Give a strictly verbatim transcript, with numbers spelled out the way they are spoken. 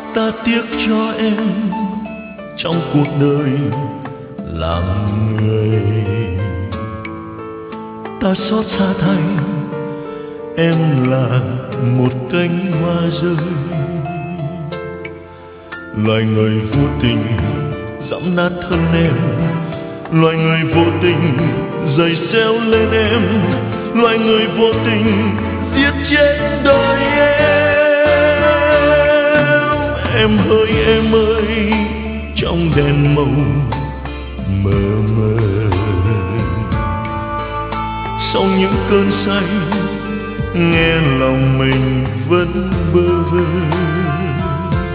ta tiếc cho em trong cuộc đời làm người. Ta xót xa thay em là một cánh hoa rơi, loài người vô tình dẫm nát thân em, loài người vô tình giày xéo lên em, loài người vô tình giết chết đời em. Em ơi em ơi, trong đèn màu mờ mờ, sau những cơn say nghe lòng mình vẫn bơ vơ.